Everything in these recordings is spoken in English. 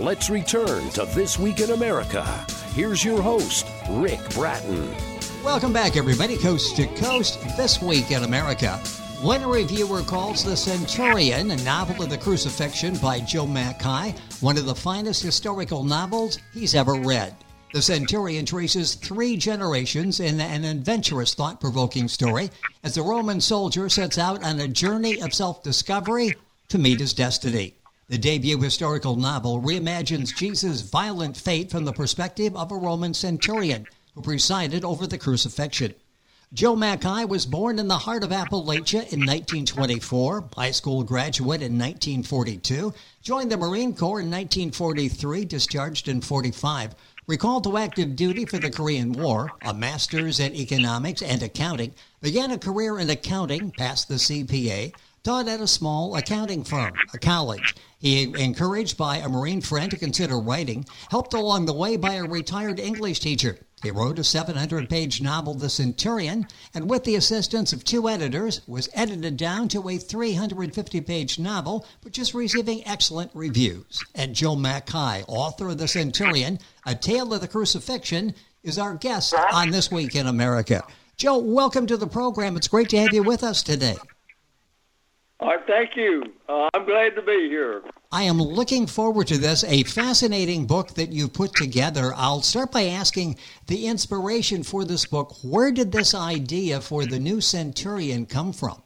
let's return to This Week in America. Here's your host, Rick Bratton. Welcome back, everybody, coast to coast, This Week in America. When a reviewer calls The Centurion, a novel of the crucifixion by Joe Mackay, one of the finest historical novels he's ever read. The Centurion traces 3 generations in an adventurous, thought-provoking story as the Roman soldier sets out on a journey of self-discovery to meet his destiny. The debut historical novel reimagines Jesus' violent fate from the perspective of a Roman centurion who presided over the crucifixion. Joe Mackay was born in the heart of Appalachia in 1924, high school graduate in 1942, joined the Marine Corps in 1943, discharged in 45, recalled to active duty for the Korean War, a master's in economics and accounting, began a career in accounting, passed the CPA, taught at a small accounting firm, a college. He, encouraged by a Marine friend to consider writing, helped along the way by a retired English teacher. He wrote a 700-page novel, The Centurion, and with the assistance of 2 editors, was edited down to a 350-page novel, which is receiving excellent reviews. And Joe Mackay, author of The Centurion, A Tale of the Crucifixion, is our guest on This Week in America. Joe, welcome to the program. It's great to have you with us today. All right, thank you. I'm glad to be here. I am looking forward to this, a fascinating book that you've put together. I'll start by asking the inspiration for this book. Where did this idea for the new Centurion come from?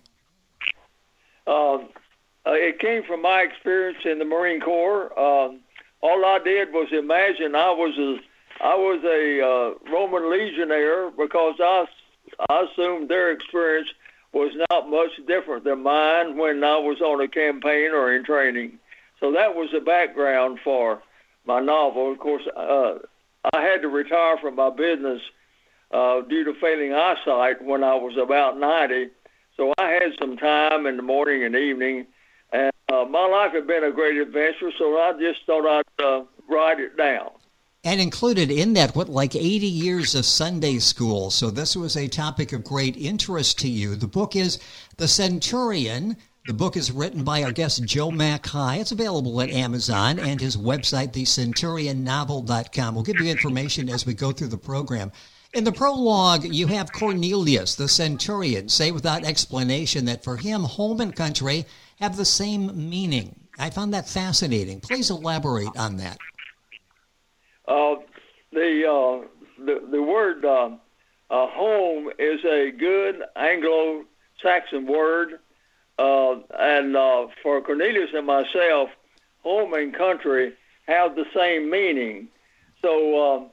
It came from my experience in the Marine Corps. All I did was imagine I was a Roman legionnaire because I assumed their experience was not much different than mine when I was on a campaign or in training. So that was the background for my novel. Of course, I had to retire from my business due to failing eyesight when I was about 90. So I had some time in the morning and evening, and my life had been a great adventure, so I just thought I'd write it down. And included in that, like 80 years of Sunday school. So this was a topic of great interest to you. The book is The Centurion. The book is written by our guest, Joe Mackay. It's available at Amazon and his website, thecenturionnovel.com. We'll give you information as we go through the program. In the prologue, you have Cornelius, the centurion, say without explanation that for him, home and country have the same meaning. I found that fascinating. Please elaborate on that. The word home is a good Anglo-Saxon word, and for Cornelius and myself, home and country have the same meaning. So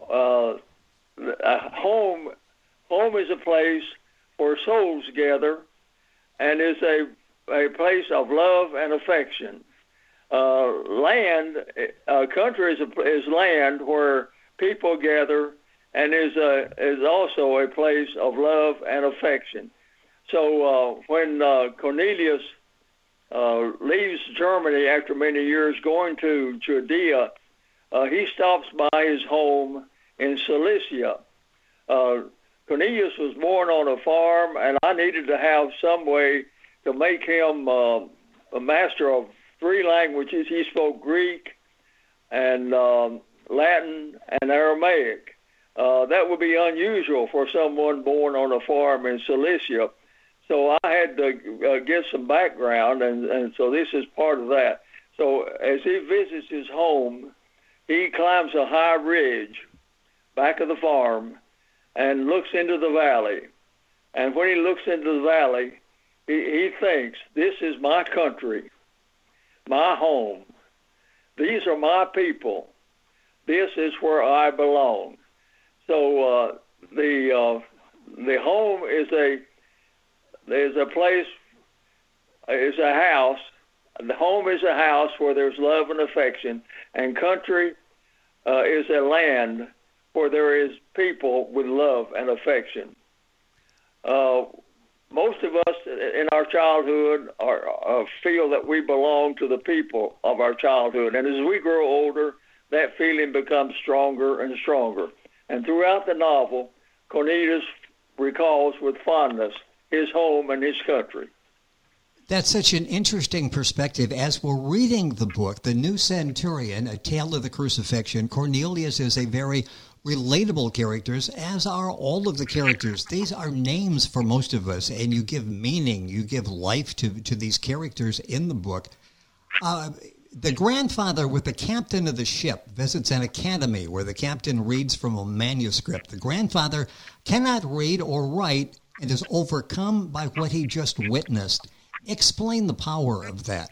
home is a place where souls gather, and is a place of love and affection. Country is land where people gather, and is also a place of love and affection. So when Cornelius leaves Germany after many years going to Judea, he stops by his home in Cilicia. Cornelius was born on a farm, and I needed to have some way to make him a master of 3 languages. He spoke Greek and Latin and Aramaic. That would be unusual for someone born on a farm in Cilicia. So I had to get some background, and so this is part of that. So as he visits his home, he climbs a high ridge back of the farm and looks into the valley. And when he looks into the valley, he thinks, this is my country, my home. These are my people. This is where I belong. So the home is a place, is a house. The home is a house where there's love and affection, and country is a land where there is people with love and affection. Most of us in our childhood feel that we belong to the people of our childhood. And as we grow older, that feeling becomes stronger and stronger. And throughout the novel, Cornelius recalls with fondness his home and his country. That's such an interesting perspective. As we're reading the book, The New Centurion, A Tale of the Crucifixion, Cornelius is a very relatable character, as are all of the characters. These are names for most of us, and you give meaning, you give life to these characters in the book. The grandfather with the captain of the ship visits an academy where the captain reads from a manuscript. The grandfather cannot read or write and is overcome by what he just witnessed. Explain the power of that.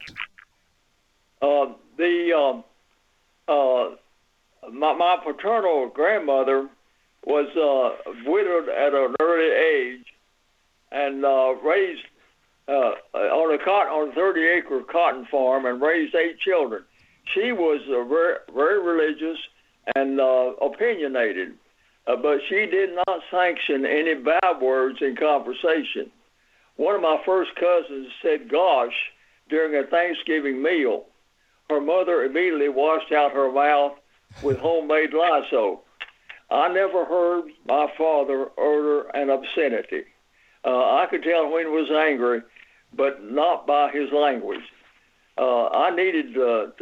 My paternal grandmother was widowed at an early age and raised on a 30-acre cotton farm and raised 8 children. She was very, very religious and opinionated, but she did not sanction any bad words in conversation. One of my first cousins said "gosh" during a Thanksgiving meal. Her mother immediately washed out her mouth with homemade Lysol. I never heard my father utter an obscenity. I could tell when he was angry, but not by his language. I needed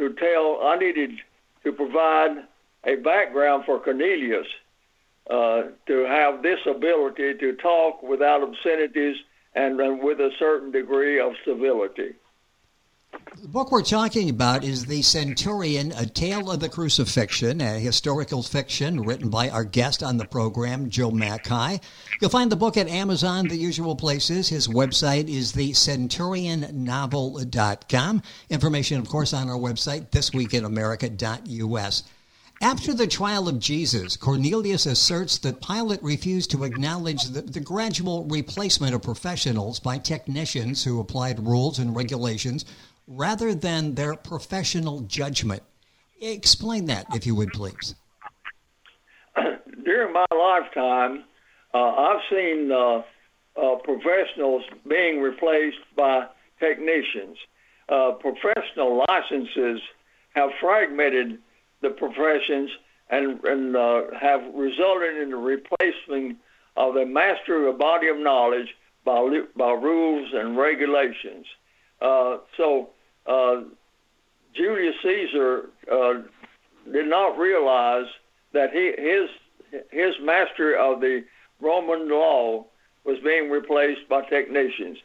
to provide a background for Cornelius to have this ability to talk without obscenities and with a certain degree of civility. The book we're talking about is The Centurion, A Tale of the Crucifixion, a historical fiction written by our guest on the program, Joe Mackay. You'll find the book at Amazon, the usual places. His website is thecenturionnovel.com. Information, of course, on our website, thisweekinamerica.us. After the trial of Jesus, Cornelius asserts that Pilate refused to acknowledge the gradual replacement of professionals by technicians who applied rules and regulations rather than their professional judgment. Explain that, if you would, please. During my lifetime, I've seen professionals being replaced by technicians. Professional licenses have fragmented the professions and have resulted in the replacement of the mastery of a body of knowledge by rules and regulations. So Julius Caesar did not realize that his mastery of the Roman law was being replaced by technicians.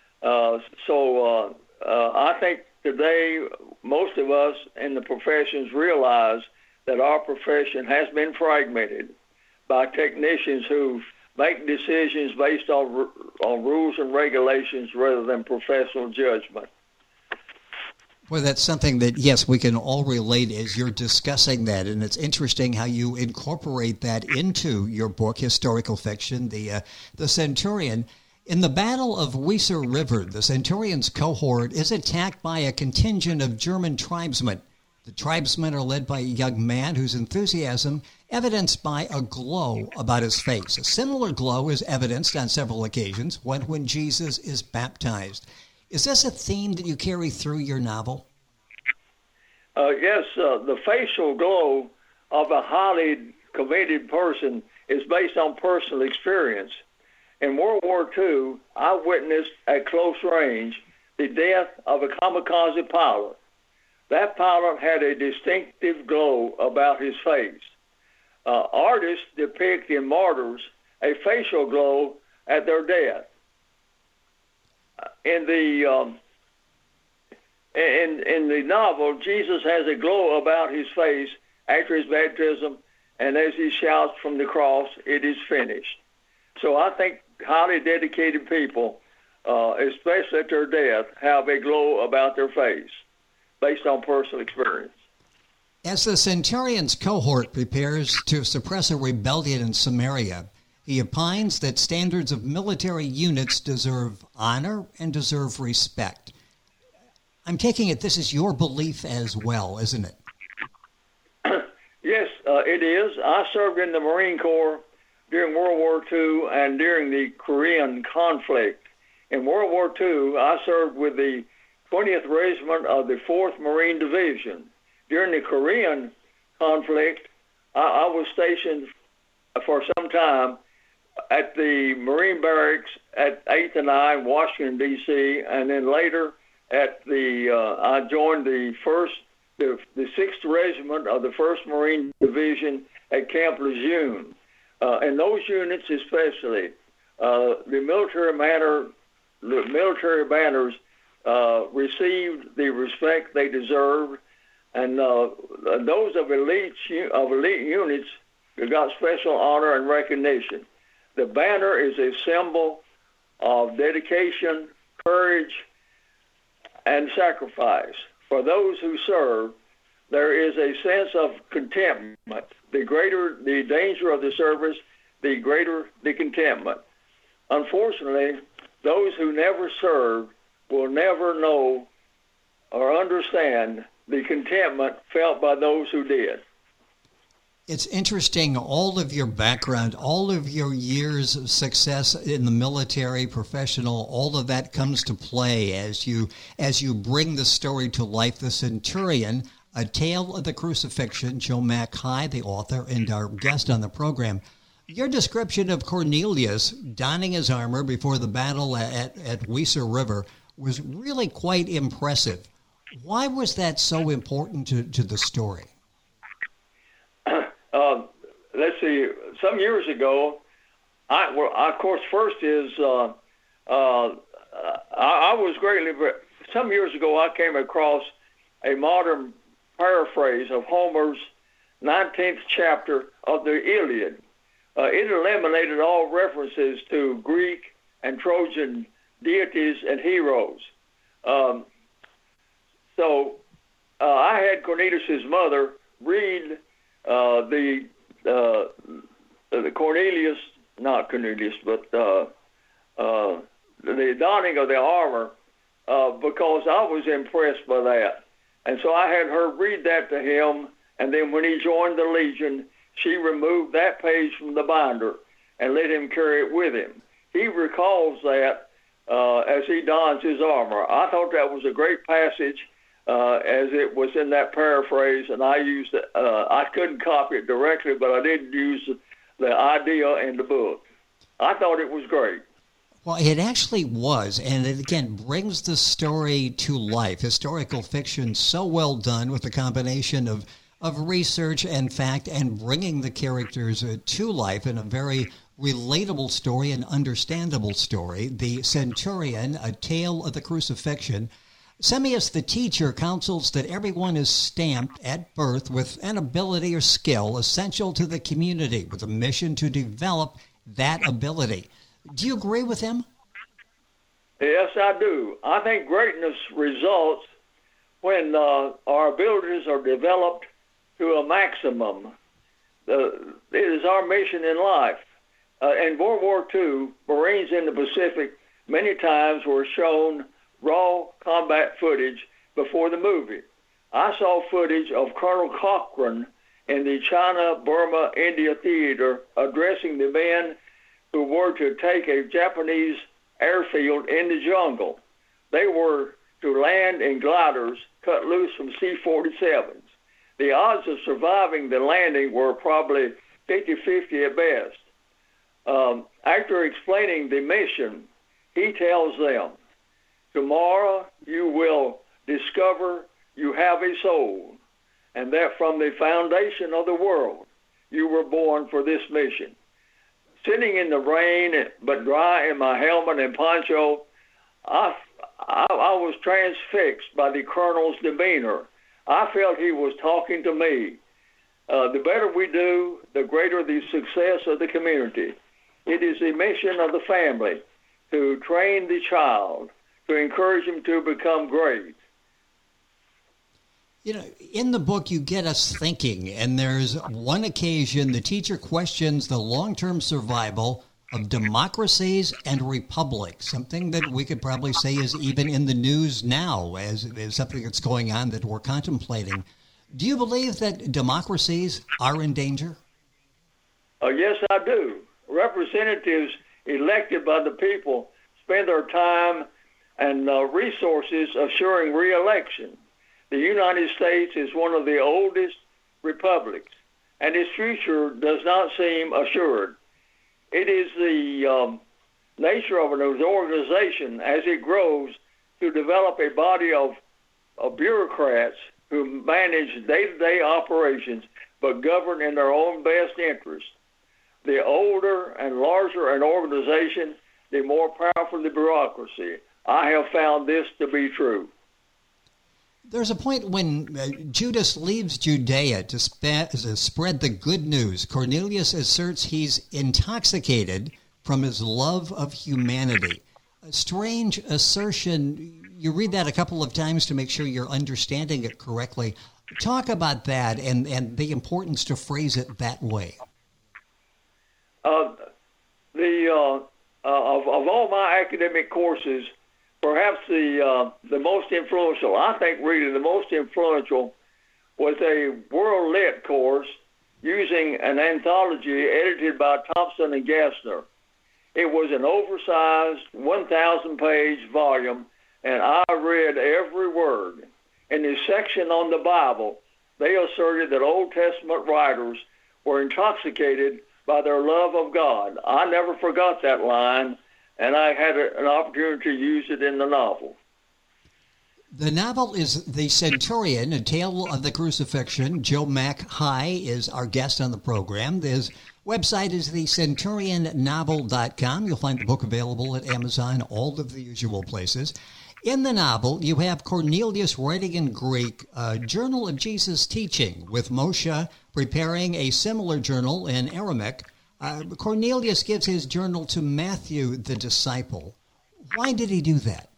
So I think today most of us in the professions realize that our profession has been fragmented by technicians who make decisions based on rules and regulations rather than professional judgment. Well, that's something that, yes, we can all relate as you're discussing that, and it's interesting how you incorporate that into your book, historical fiction, The Centurion. In the Battle of Weser River, the Centurion's cohort is attacked by a contingent of German tribesmen. The tribesmen are led by a young man whose enthusiasm evidenced by a glow about his face. A similar glow is evidenced on several occasions when Jesus is baptized. Is this a theme that you carry through your novel? Yes, the facial glow of a highly committed person is based on personal experience. In World War II, I witnessed at close range the death of a kamikaze pilot. That pilot had a distinctive glow about his face. Artists depict in martyrs a facial glow at their death. In the novel, Jesus has a glow about his face after his baptism, and as he shouts from the cross, "It is finished." So I think highly dedicated people, especially at their death, have a glow about their face based on personal experience. As the Centurion's cohort prepares to suppress a rebellion in Samaria, he opines that standards of military units deserve honor and deserve respect. I'm taking it this is your belief as well, isn't it? Yes, it is. I served in the Marine Corps during World War II and during the Korean conflict. In World War II, I served with the 20th Regiment of the 4th Marine Division. During the Korean conflict, I was stationed for some time at the Marine Barracks at 8th and I in Washington, D.C., and then later at I joined the 6th Regiment of the 1st Marine Division at Camp Lejeune. And those units especially, the military banners received the respect they deserved, and those of elite units got special honor and recognition. The banner is a symbol of dedication, courage, and sacrifice. For those who serve, there is a sense of contentment. The greater the danger of the service, the greater the contentment. Unfortunately, those who never serve will never know or understand the contentment felt by those who did. It's interesting, all of your background, all of your years of success in the military, professional, all of that comes to play as you bring the story to life. The Centurion, A Tale of the Crucifixion, Joe Mackay, the author and our guest on the program. Your description of Cornelius donning his armor before the battle at Weiser River was really quite impressive. Why was that so important to the story? Let's see. Some years ago, I was greatly. Some years ago, I came across a modern paraphrase of Homer's 19th chapter of the Iliad. It eliminated all references to Greek and Trojan deities and heroes. So I had Cornelius's mother read the Cornelius, not Cornelius, but the donning of the armor, because I was impressed by that. And so I had her read that to him, and then when he joined the Legion, she removed that page from the binder and let him carry it with him. He recalls that as he dons his armor. I thought that was a great passage as it was in that paraphrase, and I used it. I couldn't copy it directly, but I did use the idea in the book. I thought it was great. Well, it actually was, and it, again, brings the story to life. Historical fiction so well done with the combination of research and fact and bringing the characters to life in a very relatable story and understandable story. The Centurion, A Tale of the Crucifixion. Semmius, the teacher, counsels that everyone is stamped at birth with an ability or skill essential to the community with a mission to develop that ability. Do you agree with him? Yes, I do. I think greatness results when our abilities are developed to a maximum. It is our mission in life. In World War II, Marines in the Pacific many times were shown raw combat footage before the movie. I saw footage of Colonel Cochrane in the China-Burma-India theater addressing the men who were to take a Japanese airfield in the jungle. They were to land in gliders cut loose from C-47s. The odds of surviving the landing were probably 50-50 at best. After explaining the mission, he tells them, tomorrow you will discover you have a soul, and that from the foundation of the world you were born for this mission. Sitting in the rain but dry in my helmet and poncho, I was transfixed by the colonel's demeanor. I felt he was talking to me. The better we do, the greater the success of the community. It is the mission of the family to train the child, to encourage him to become great. You know, in the book, you get us thinking, and there's one occasion the teacher questions the long-term survival of democracies and republics, something that we could probably say is even in the news now as something that's going on that we're contemplating. Do you believe that democracies are in danger? Yes, I do. Representatives elected by the people spend their time and resources assuring re-election. The United States is one of the oldest republics, and its future does not seem assured. It is the nature of an organization as it grows to develop a body of bureaucrats who manage day-to-day operations but govern in their own best interest. The older and larger an organization, the more powerful the bureaucracy. I have found this to be true. There's a point when Judas leaves Judea to spread the good news. Cornelius asserts he's intoxicated from his love of humanity. A strange assertion. You read that a couple of times to make sure you're understanding it correctly. Talk about that and the importance to phrase it that way. Of all my academic courses, perhaps the most influential, I think really the most influential, was a World Lit course using an anthology edited by Thompson and Gassner. It was an oversized 1,000-page volume, and I read every word. In the section on the Bible, they asserted that Old Testament writers were intoxicated by their love of God. I never forgot that line, and I had an opportunity to use it in the novel. The novel is The Centurion, A Tale of the Crucifixion. Joe Mack-High is our guest on the program. His website is thecenturionnovel.com. You'll find the book available at Amazon, all of the usual places. In the novel, you have Cornelius writing in Greek a journal of Jesus' teaching, with Moshe preparing a similar journal in Aramaic. Cornelius gives his journal to Matthew, the disciple. Why did he do that?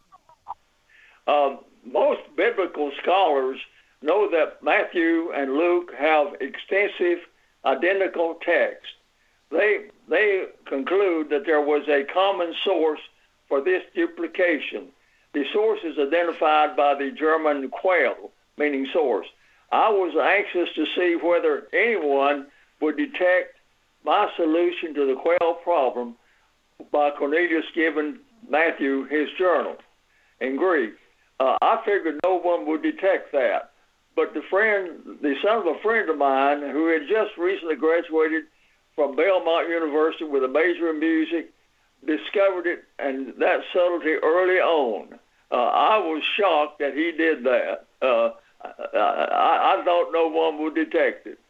Most biblical scholars know that Matthew and Luke have extensive identical texts. They conclude that there was a common source for this duplication. The source is identified by the German Quell, meaning source. I was anxious to see whether anyone would detect my solution to the Quell problem by Cornelius giving Matthew his journal in Greek. I figured no one would detect that. But the son of a friend of mine who had just recently graduated from Belmont University with a major in music discovered it, and that subtlety early on. I was shocked that he did that. I thought no one would detect it.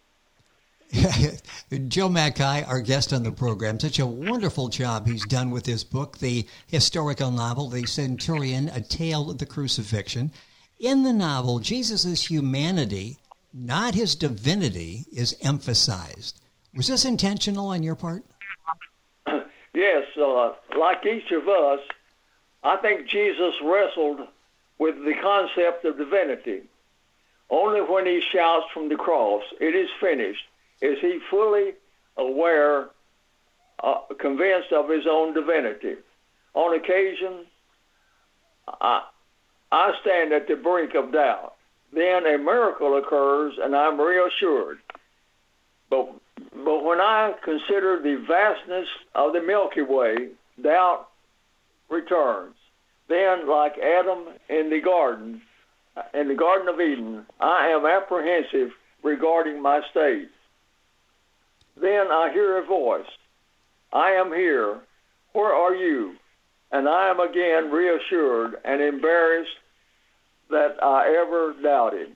Joe Mackay, our guest on the program, such a wonderful job he's done with his book, the historical novel, The Centurion, A Tale of the Crucifixion. In the novel, Jesus' humanity, not his divinity, is emphasized. Was this intentional on your part? Yes. Like each of us, I think Jesus wrestled with the concept of divinity. Only when he shouts from the cross, "It is finished," is he fully aware, convinced of his own divinity. On occasion, I stand at the brink of doubt. Then a miracle occurs, and I'm reassured. But when I consider the vastness of the Milky Way, doubt returns. Then, like Adam in the Garden of Eden, I am apprehensive regarding my state. Then I hear a voice. "I am here. Where are you?" And I am again reassured and embarrassed that I ever doubted.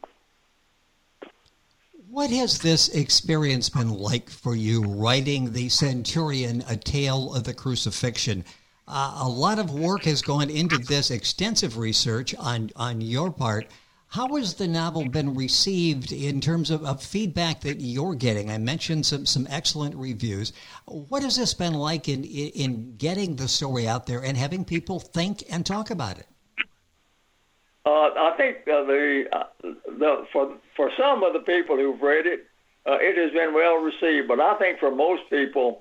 What has this experience been like for you, writing The Centurion, A Tale of the Crucifixion? A lot of work has gone into this, extensive research on your part. How has the novel been received in terms of feedback that you're getting? I mentioned some excellent reviews. What has this been like in getting the story out there and having people think and talk about it? I think for some of the people who've read it, it has been well received. But I think for most people,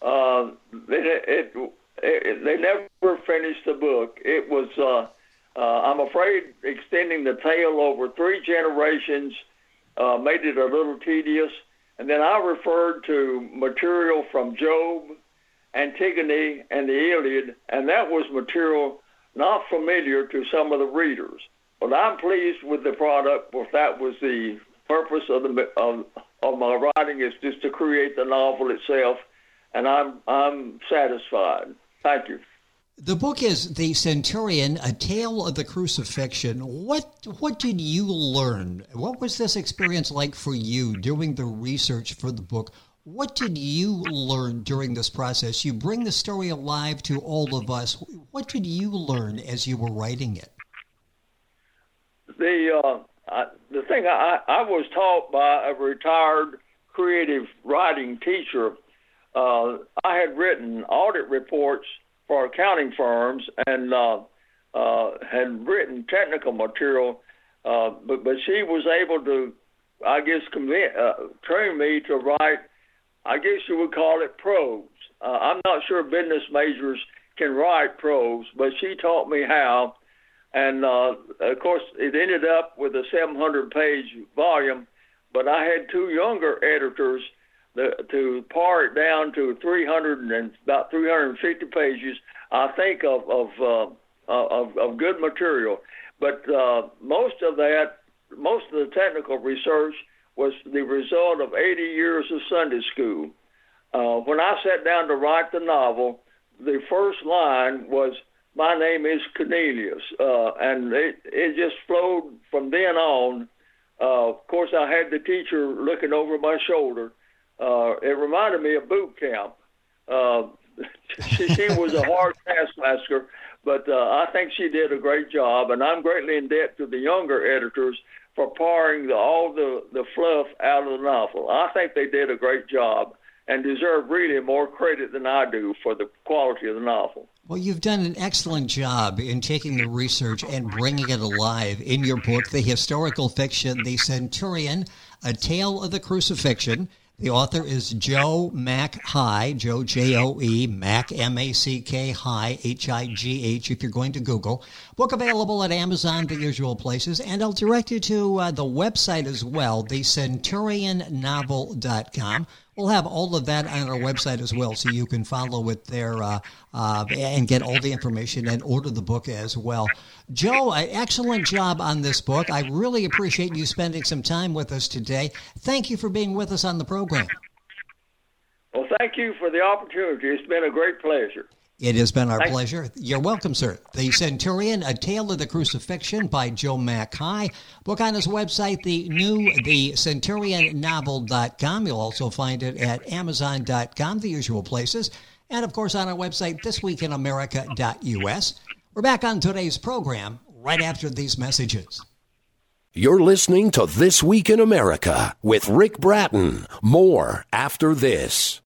they never finished the book. It was, I'm afraid, extending the tale over 3 generations made it a little tedious. And then I referred to material from Job, Antigone, and the Iliad, and that was material not familiar to some of the readers. But I'm pleased with the product. If that was the purpose of my writing, is just to create the novel itself and I'm satisfied. Thank you. The book is The Centurion, A Tale of the Crucifixion. What did you learn? What was this experience like for you doing the research for the book? What did you learn during this process? You bring the story alive to all of us. What did you learn as you were writing it? The thing I was taught by a retired creative writing teacher. I had written audit reports for accounting firms and had written technical material, but she was able to, I guess, train me to write, I guess you would call it prose. I'm not sure business majors can write prose, but she taught me how. And, of course, it ended up with a 700-page volume, but I had two younger editors to par it down to about 350 pages, I think, of good material. But most of the technical research was the result of 80 years of Sunday school. When I sat down to write the novel, the first line was, "My name is Cornelius," and it just flowed from then on. Of course, I had the teacher looking over my shoulder. It reminded me of boot camp. She was a hard taskmaster, but I think she did a great job, and I'm greatly in debt to the younger editors for paring all the fluff out of the novel. I think they did a great job and deserve really more credit than I do for the quality of the novel. Well, you've done an excellent job in taking the research and bringing it alive in your book, the historical fiction, The Centurion, A Tale of the Crucifixion. The author is Joe Mack High, Joe, J-O-E, Mack, M-A-C-K, High, H-I-G-H, if you're going to Google. Book available at Amazon, the usual places, and I'll direct you to the website as well, thecenturionnovel.com. We'll have all of that on our website as well, so you can follow it there and get all the information and order the book as well. Joe, excellent job on this book. I really appreciate you spending some time with us today. Thank you for being with us on the program. Well, thank you for the opportunity. It's been a great pleasure. It has been our pleasure. You're welcome, sir. The Centurion, A Tale of the Crucifixion by Joe Mack High. Book on his website, thecenturionnovel.com. You'll also find it at amazon.com, the usual places. And, of course, on our website, thisweekinamerica.us. We're back on today's program right after these messages. You're listening to This Week in America with Rick Bratton. More after this.